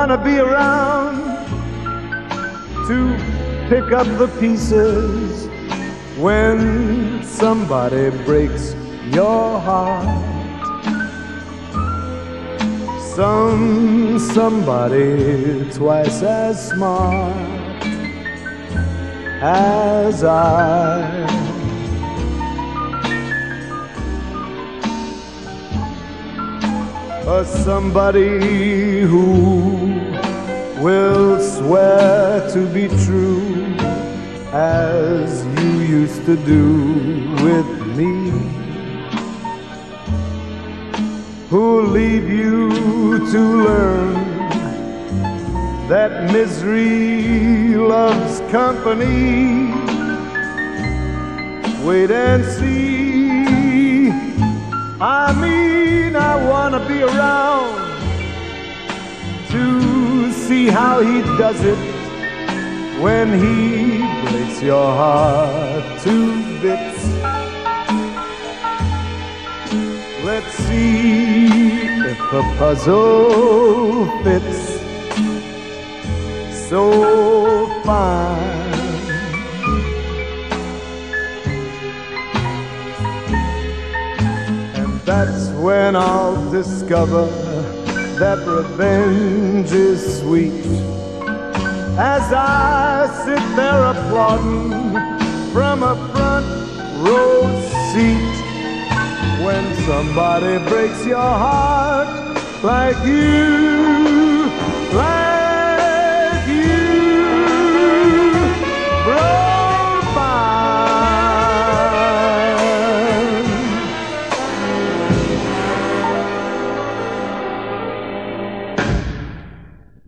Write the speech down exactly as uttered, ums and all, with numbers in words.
wanna be around to pick up the pieces when somebody breaks your heart. Some somebody twice as smart as I. Or somebody who will swear to be true as you used to do with me, who'll leave you to learn that misery loves company. Wait and see. I mean, I wanna be around to see how he does it when he breaks your heart to bits. Let's see if the puzzle fits so fine. And that's when I'll discover that revenge is sweet, as I sit there applauding from a front row seat. When somebody breaks your heart like you, like